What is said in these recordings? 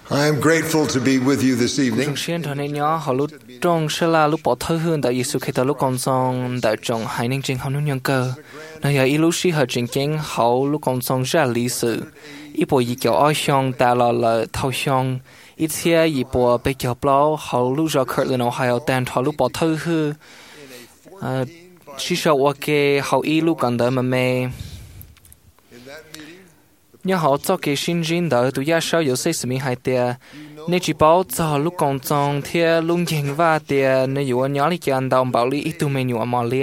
I am grateful to be with you this evening. Trong xuyên thọ nên nhớ họ lúc trong sẽ là lúc bỏ thơ hơn tại Giêsu khi ta lúc còn sống tại trong hai nên trình họ nhân cơ nơi giờ lúc sĩ họ trình kiến họ lúc còn sống ra lý sự ít bộ gì kiểu ai xong ta là thâu xong ít xe gì bộ bị kiểu bao họ lúc giờ khởi lên họ hay tên họ lúc bỏ thơ hơn chỉ sợ ok họ ít lúc còn đợi mà mẹ nhớ họ cho cái sinh viên đợi tụi gia sao有些什么还的，你只保做lúc còn trong thì lúc hiện và thì nếu有nhớ lý cái anh đâu bảo lý ít tụi mình nhiều mà lia,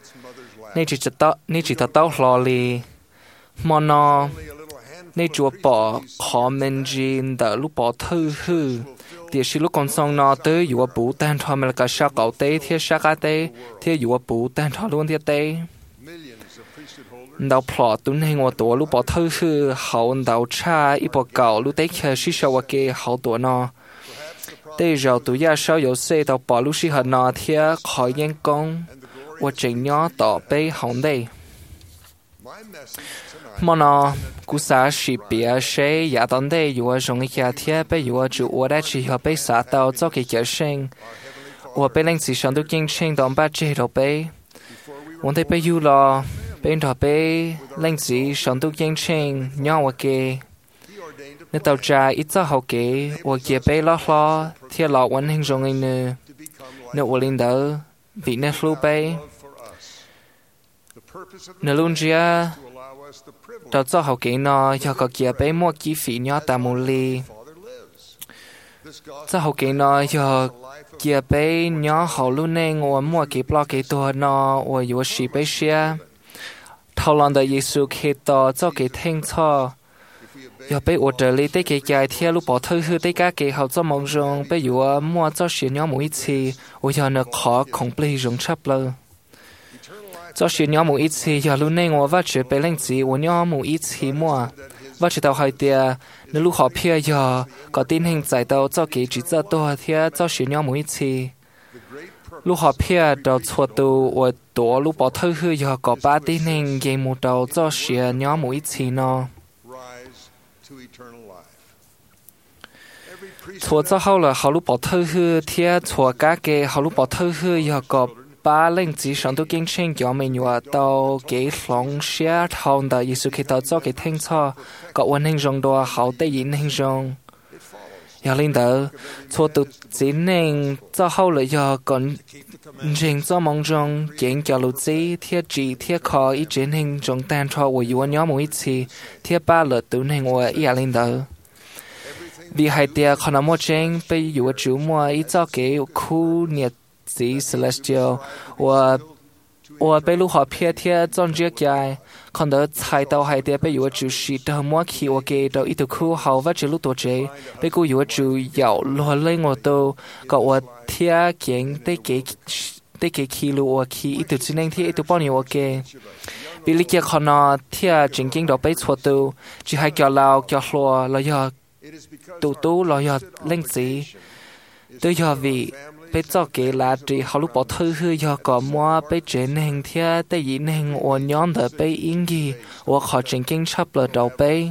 你只到lo li, mà nó你只bỏ khó mình riêng đợi lúc bỏ thư hư, thì khi lúc còn trong nó tới有补单thôi mà là cái sao cậu tế thì sao cái tế thì有补单thôi luôn thì tế. Đào plot tuân hình của tổ lúc bỏ thư hư hậu đào cha ít bỏ cầu lúc tế khởi sĩ sâu kê hậu tổ nó tế rồi tụi gia sau有些đào bỏ lúc sĩ hạt nó thì khỏi nhân công và trình nhó tỏ bê hậu đây mà nó cú xã sĩ bia sẽ giả tấn đây dù trong cái kia thì bê dù chủ ở đây chỉ hợp bê xã tàu cho cái kia sinh và bê lên chỉ sang được kinh sinh đón ba chế đầu bê vấn đề bê dù lo bên đó bé lên chỉ sống tu kiến trình nhau ở kề nếu tàu trà ít cho hậu kề ở kia bé lo thì lo quan hình trong anh nữa nếu ở lên đó bị nên lưu bé nếu luôn chia tàu cho hậu kề nó cho có kia bé mua chi phí nhau ta mua li cho hậu kề nó cho kia bé nhau hậu luôn nên ở mua cái bao cáiตัวnó ởอยู่สิbé xia thâu lần đời Giêsu khi đó cho cái thanh cho, giờ bây ở đây lấy cái cái theo lúc bỏ thư hư cái cái họ cho mong rằng bây giờ mua cho xuyên nhau mỗi次，我giờ nó khó không bị rung chấp了，cho xuyên nhau mỗi次，giờ lúc này我发觉被领子我nhau mỗi次mua，发觉到係啲，你如何偏giờ có tin hình giải到cho cái chỉ cho多啲cho xuyên nhau mỗi次。lúc họ phía đầu chùa tu ở tổ lúc bỏ thư hư giờ có ba tí nên game một đầu cho xìa nhỏ mỗi次nó chùa cho hậu là họ lúc bỏ thư hư thì chùa các cái họ lúc bỏ thư hư giờ có ba lên chỉ sống tu kinh sinh cho mình nhua đầu cái lòng xia thòng đời Giêsu khi đó cho cái thanh cho có quan hình rong đua họ tây yin hình rong giờ lên đó chùa tu chỉ nên cho hậu là giờ còn riêng cho mong rằng kiện cho lũ chí thiết trị thiết khó ý chiến hình trong tan cho của yếu nhóm mỗi次thiết ba lượt tự hình của ý lên đó vì hai tia còn là một trên bây yếu chủ mua ý cho cái khu nhiệt sĩ celestial và bây lúc họ phía thiết trong chiếc dài còn đỡ chạy tàu hai tia bây yếu chủ sĩ đỡ mua khi ở cái đầu ý từ khu hậu và chỉ lúc tổ chế bây cô yếu chủ giàu lo lên ngồi tàu cậu ở thiết kiện tới cái kilo ở khi ít từ nên thì ít từ bao nhiêu ok vì lý do họ nó thiết chính kinh đó bây chua tàu chỉ hai kiểu lao kiểu lo là do tu là do lên gì tôi do vì bây giờ cái là chỉ họ lúc bỏ thư hư do có mua bây trên hình thiết tới gì hình ở nhóm đó bây in gì ở họ chính kinh chấp là đầu bây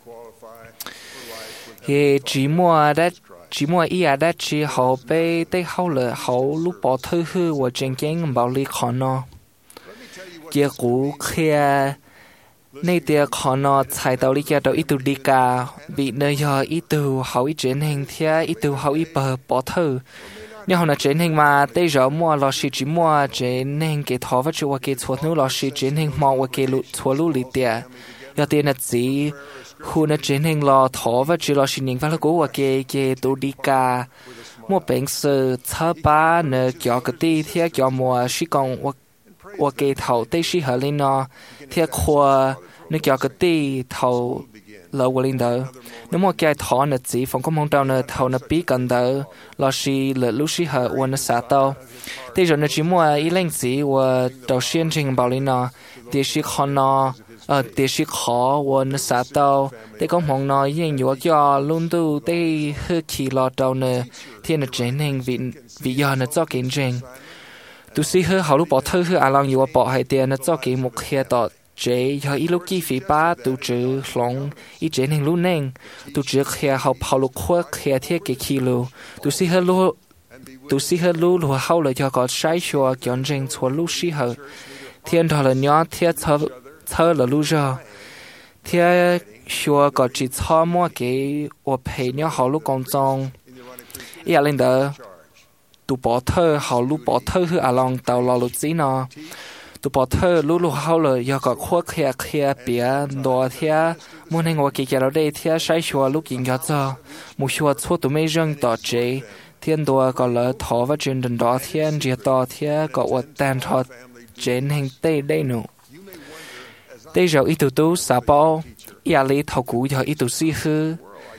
thì chỉ mua ý đã chỉ họ bây tới hậu là hậu lúc bỏ thư hư và chính kinh bảo lý khó nó kia cũ kia nay tia khó nó chạy tàu lý kia tàu ít tu đi cả bị nơi giờ ít tu hậu ít trên hình thiết ít tu hậu ít bỏ thư nếu họ nói trên hình mà tới giờ mua là chỉ mua trên hình cái thọ vật chủ cái chuột nữa là trên hình màu cái chuột lũ lì tia giờ tiền là gì khu nó trên hình là thọ vật chủ là nhìn vào cố cái tu đi cả mua bánh sữa thợ ba nè kiểu cái tí thì kiểu mua chỉ còn cái thầu tới chỉ hợp lên nó thì khoa nó kiểu cái tí thầu lỡ qua lên đó nếu mà cái thọ nó chỉ phòng có mong đâu nó thầu nó bí gần đó là chỉ lỡ lúc chỉ hợp qua nó xả tao thì rồi nó chỉ mua ý lên chỉ và đầu tiên trình bảo lên nó thì chỉ khó nó thì chỉ khó và nó xả tao thì có mong nó yên nhiều cho luôn tu thì hơi kỳ lọ đầu nữa thì nó trên hình vì giờ nó cho kiến trình tu sĩ hơi hậu lúc bỏ thư hơi long nhiều bỏ hai tiền nó cho cái một kia tọt chế do ít lúc chi phí ba tu chữ lòng ít chế nên lúc nên tu chữ kia học học lúc khoa kia thiết cái kilo tu sĩ hết lu lu hậu là cho có sai cho chọn trình cho lu sĩ hở thiên thọ là nhỏ thiết thơ là lu giờ thiết cho có chỉ cho mua cái ở phải nhỏ hậu lu công trong ý lên đó tu bỏ thơ hậu lu bỏ thơ hư à lòng tàu lò lu gì nó tu bỏ thơ lu hậu là do có khoa kia bia đồ thiết muốn nên ngồi cái đó đây thiết sai cho lu kinh cho cho một số số tu mấy rừng tỏ chế thiên đua có lỡ thọ và truyền đình đó thiên chỉ tỏ thiên có vật tàn thọ trên hình tây đây nụ đây rồi ít tu xã bao ia lý thọ cũ giờ ít tu si hư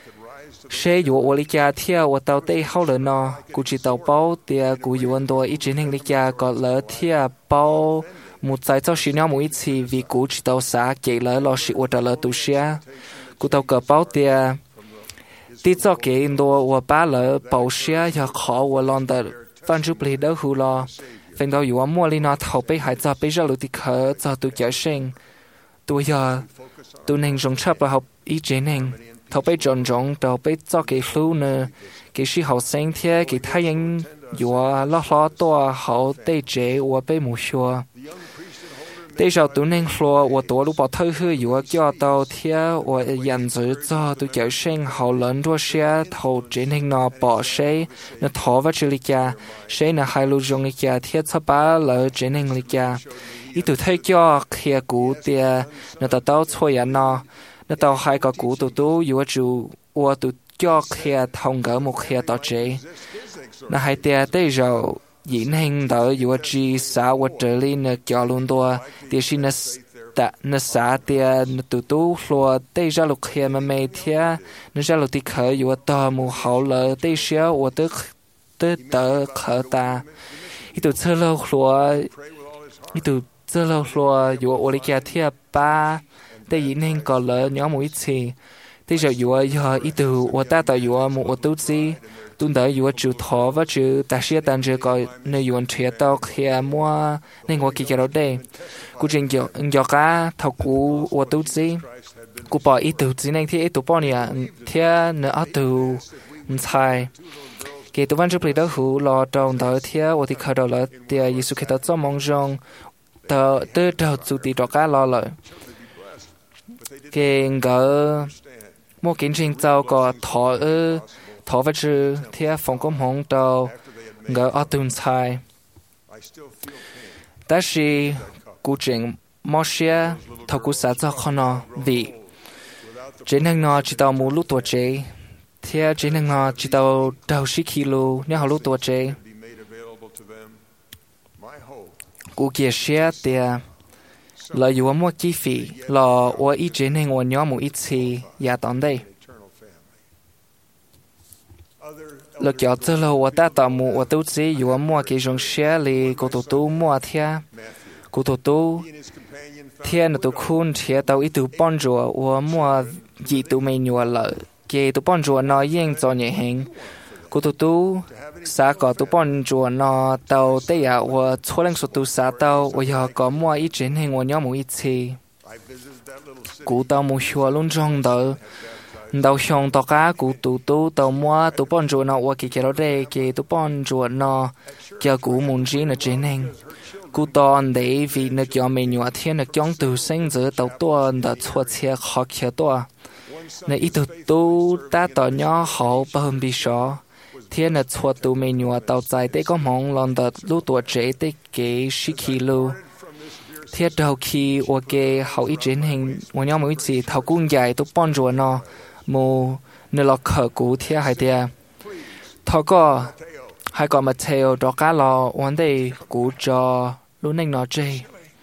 sẽ dụ lý cha thiên vật tàu tây hậu lỡ nọ cụ chỉ tàu bao tia cụ dụ anh đua ít trên hình lý cha có lỡ thiên bao một giải cho sĩ nhau mỗi次vì cụ chỉ tàu xã kể lỡ lo sĩ vật lỡ tu xe cụ tàu cờ bao tia tí cho cái đồ của ba lỡ bảo xe cho khó của lòng đất văn chụp lý đỡ hù lo phần đầu yếu mua lý nó thầu bây hải cho bây giờ lụt thì khờ cho tôi kéo sinh tôi giờ tôi nên dùng chấp là học ý chế nên thầu bây tròn tròn đầu bây cho cái lưu nữa cái sự học sinh thế cái thái anh yếu lo to hậu tây chế của bây mù xua bây giờ tôi nên lo của tôi lúc bảo thơ hư yếu cho tao thế của nhận giữ cho tôi kéo sinh hậu lớn đua xe thầu chế nên nó bỏ xe nó thọ vào chữ lý cha xe nó hai lưu dùng lý cha thế cho ba lỡ chế nên lý cha ý tôi thấy cho kia cũ tia nó tao thôi à nó tao hai cái cũ tôi yếu chủ của tôi cho kia thông gỡ một kia tao chế nó hai tia bây giờ diễn hình đó yếu chỉ xã vật trợ lý nó cho luôn đua thì xin nó xã thì nó tu lo tây ra lục kia mà mày thia nó ra lục thì khởi yếu tao mù hậu lỡ tây xéo của tớ khởi ta ít tu chơi lâu lo yếu ở đây kia thia ba tây diễn hình còn lỡ nhóm mũi gì tây giờ yếu ít tu ở ta tao yếu một tu gì tuần tới yếu chịu thọ và chịu ta sẽ tận chịu coi nơi yếu chia tao kia mua nên ngồi kia đó đây cú trình do cá thầu cú ở tu gì cú bỏ ít tu gì nên thì ít tu bỏ nè thì nữa ở tu sai cái tu văn chụp lại đó hú lo trong đó thì ở thì khởi đầu là thì Giêsu Kitô cho mong rằng tờ đầu chủ tịch đó cá lo lại cái ngỡ một kiến trình giàu có thọ vật chữ thì phòng công hồng đầu ngỡ ở tuần sai ta chỉ cú trình mò xe thọ cú xã cho con nó vì trên hàng nó chỉ tàu một lúc tuổi chế thì trên hàng nó chỉ tàu đầu 10 kilo nếu họ lúc tuổi chế cú kia xe thì lợi dụng một chi phí là ở ít trên hàng ở nhóm một ít gì giá tận đây lực kéo từ lâu ở ta tạo một ở tu sĩ yếu mua cái dòng xe li cô tu mua thia cô tu thia nó tu khun thia tàu ít tu bón rùa ở mua gì tu mấy nhua lợ cái tu bón rùa nó yên cho nhẹ hình cô tu xã có tu bón rùa nó tàu tây à ở chỗ lên số tu xã tàu ở giờ có mua ít trên hình ở nhóm một ít gì cô tàu mua xua luôn trong đó đầu xong tao cá cụ tu tao mua tu bón rùa nó qua cái đó đây cái tu bón rùa nó cho cụ muốn gì nó trên hình cụ toàn để vì nó cho mình nhua thiên nó chống từ sinh giữa tao toàn đã chua chia khó kia to nó ít tu ta tao nhỏ hậu bơm bị sọ thiên nó chua tu mình nhua tao dài tới có mong lần đợt lúc tuổi trẻ tới cái 10 kilo thiên đầu khi qua cái hậu ít trên hình qua nhau mỗi gì thầu cũng dài tu bón rùa nó mù nơi lọ khờ cũ thia hai tia thọ có hai con Mateo đó cá lò vấn đề cũ cho lúc này nó chơi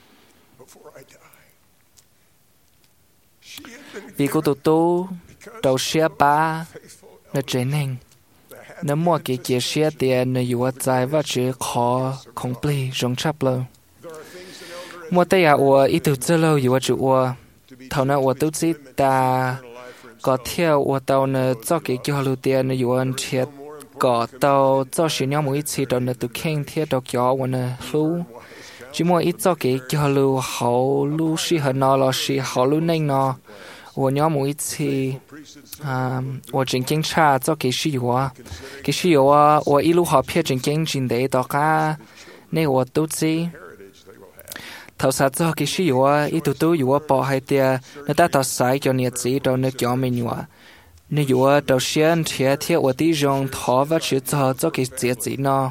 vì cô tu đầu xe ba nó chơi nên nó mua cái kia xe tiền nó yếu dài và chỉ khó không plei rong chắp lơ mua tay à ít từ chơi lâu yếu chịu thầu nào tu chỉ ta có theo ở tàu nó cho cái cho lưu tiền nó yuan thiệt có tàu cho sinh nhau mỗi次tàu nó tự khen thiệt tàu cho ở nó lưu chỉ mua ít cho cái cho lưu hậu lưu sĩ hơn nó là sĩ hậu lưu nên nó 我娘每一次我正经查做给是有啊，给是有啊，我一路好偏正经进的大家，那我都知。头先做给是有啊，一度都有啊，包还的，那大到晒叫你知道那叫没有啊，那有啊，到先天天我的用头发去做给自己呢，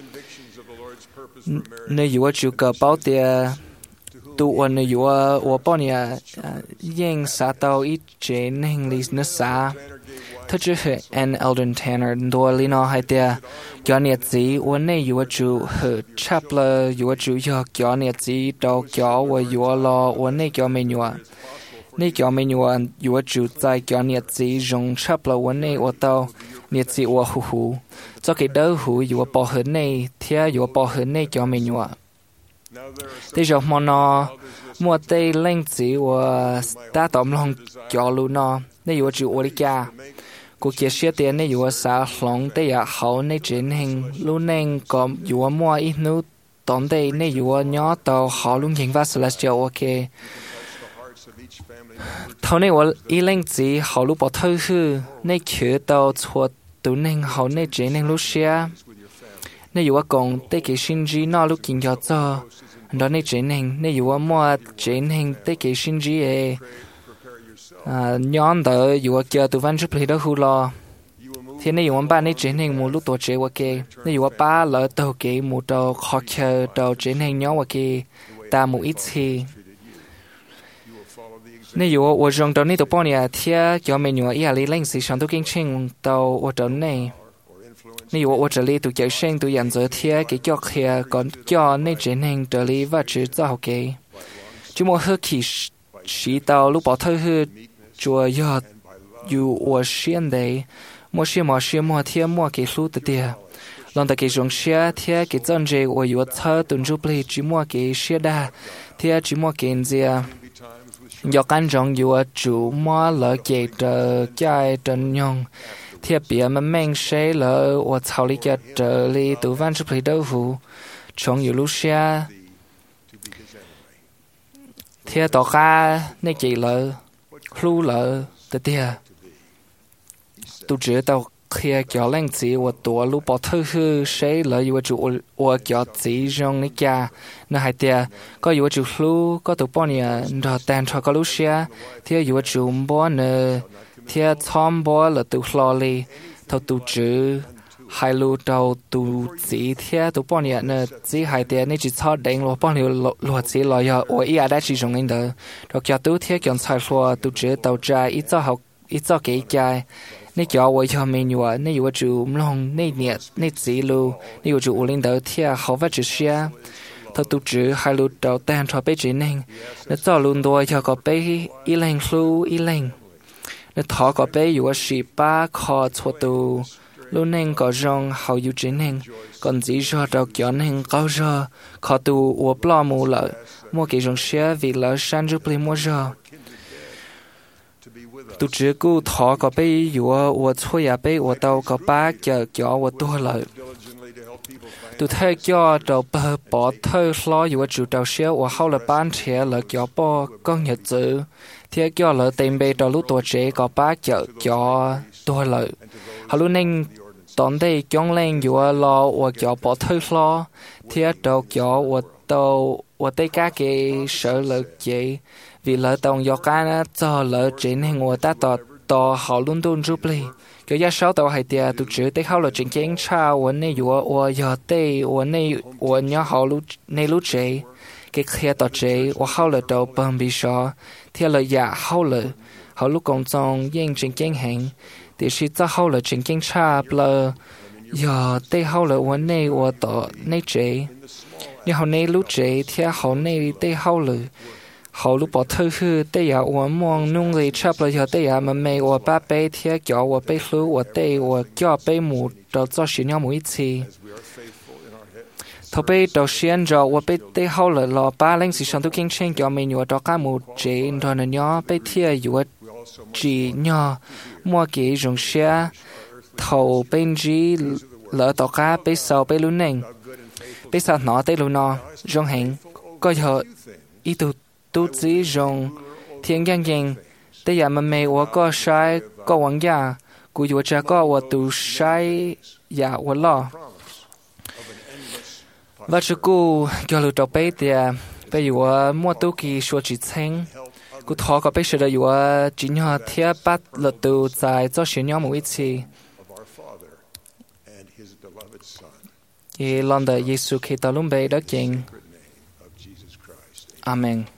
那有啊就个包的。tu ôn này vừa vừa bao nhiêu yên sa tàu ít chế nên lý nó sa thật chứ anh Eldon Tanner đua lý nó hay tiệt cho nhiệt gì ôn này vừa chủ hở chắp là vừa chủ cho nhiệt gì đâu cho vừa lo ôn này cho mình vừa này cho mình vừa chủ tại cho nhiệt gì dùng chắp là ôn này vừa tàu nhiệt gì vừa hú hú cho cái đầu hú vừa bao hơn này thiệt vừa bao hơn này cho mình vừa thế giờ mà nó mua tây lên chỉ và ta tóm lòng cho luôn nó nếu như chịu ổn cả cuộc chia sẻ tiền nếu như xã lòng tây à hậu nếu chuyển hình luôn nên có như mua ít nút tóm tây nếu như nhỏ tàu họ luôn hiện vật là chưa ok thâu nếu ít lên chỉ họ lúc bỏ thâu hư nếu chứa tàu chuột tụ nên họ nếu chuyển hình lúc xia nếu như còn tây cái sinh trí nó lúc kinh cho đó nên chuyển hình nếu như mua chuyển hình tới cái sinh trí ấy nhóm đó dù chờ từ văn chức lý đó hù lo thì nếu như ba nên chuyển hình một lúc tuổi trẻ ok nếu như ba lỡ đầu cái một đầu khó chờ đầu chuyển hình nhóm ok ta một ít thì nếu như tôi dùng đó nên tôi bảo nha thì cho mình như ý lý lên sự sáng tạo kinh doanh đầu tôi đó này nếu như tôi lý tôi chơi sinh tôi nhận giới thì cái cho kia còn cho nên chuyển hình trợ lý và chỉ cho học cái chỉ một hơi kỳ sĩ tàu lúc bỏ thơ hơi chùa giờ dù tôi xuyên đấy mua xuyên mua thì mua cái số tự tiệt lần đầu cái dùng xe thì cái chân dây tôi yêu thơ tuần trước đây chỉ mua cái xe đa thì chỉ mua cái gì do căn trong dù chủ mua lỡ cái cái trần nhung thiết bị mà mình sẽ là tôi thảo lý cái trợ lý từ văn chức lý đâu hú trong nhiều lúc xe thiết tỏ ra nên chỉ là lưu là tự tiệt tôi chỉ tao khi cho lên chỉ tôi lúc bỏ thư hư sẽ là yêu chủ tôi cho chỉ trong này kia nó hay tiệt có yêu chủ lưu có tụ bao nhiêu rồi tan cho có lúc xe thì yêu chủ bao nhiêu thì thom bao là tụ lo li thâu tụ chữ hai lô đầu tụ chỉ thì tụ bao nhiêu nữa chỉ hai tiệt nên chỉ cho đánh lo bao nhiêu lo chỉ lo giờ tôi ý đã chỉ dùng anh đó rồi cho tụ thì chọn sai lo tụ chữ tàu trái ít cho học ít cho cái cái nên cho tôi cho mình nhiều nên yêu chủ lòng nên nhiệt nên chỉ lu nên yêu chủ linh đầu thì học vật chữ xe thâu tụ chữ hai lô đầu tan cho bé chỉ nên nên cho luôn đôi cho có bé ý lên lu ý lên nên thọ có bé yêu sĩ ba khó cho tụ luôn nên có rong hậu yêu chính nên còn chỉ cho đầu cho nên cao cho khó tụ uổng lo mua lợi mua cái rong xe vì lợi sang giúp lấy mua rồi tôi chỉ cố thọ có bé yêu我错呀bé我到có ba cho我多lợi tôi thấy cho đầu bỏ thơ lo yêu chủ đầu xe我后来班车了叫bỏ con nhật chữ thì cho lợi tiền bề đầu lúc tuổi trẻ có ba cho tôi lợi họ luôn nên tóm đây chọn lên yêu lo và cho bỏ thơ lo thì đầu cho và tay cá cái sợ lợi chị vì lợi tổng do cá cho lợi chuyện hay ngồi ta tỏ họ luôn luôn giúp li cái giá sáu tàu hay tiệt tụ chữ tay họ là chuyện kiến tra vấn này và giờ tay vấn này và nhớ họ lúc này lúc chế cái kia tỏ chế và họ là đầu bằng bị sợ thì là giả họ lúc công trong yên chuyện kiến hành thì chỉ cho họ là chuyện kiến tra là giờ tay họ là vấn này và tỏ này chế nhưng họ này lúc chế thì họ này tay họ là họ lúc bỏ thư hư tay ya我梦弄里差不多要tay ya mà mày我把杯贴叫我杯lưu我tay我叫杯母到做事要每一次thầu杯đầu tiên rồi我杯tay hậu là lo ba lên sự sáng tạo kinh doanh cho mình và đó cả một chế rồi nó nhỏ杯贴有chỉ nhỏ mua cái dùng xe thầu bên gì lỡ đó cả杯sau杯luôn nè杯sau nó tay luôn nó dùng hàng có giờ ý tu chỉ dùng thiên giang giangแต่อย่ามันไม่ว่าก็ใช้ก็หวังยากูอยู่จะก็ว่าตูใช้ยาว่าล่อว่าจะกู叫ลูกตัวไปเดียไปอยู่ว่ามั่วตู้กีชัวจีเชิงกูท้อก็ไปเสียอยู่ว่าจีนหาเทียบปัดลูกตัวใจเจ้าเสียยอมวิธีเยลอนเดเยซูคริสต์ลุ่มไปได้เก่งอาเมน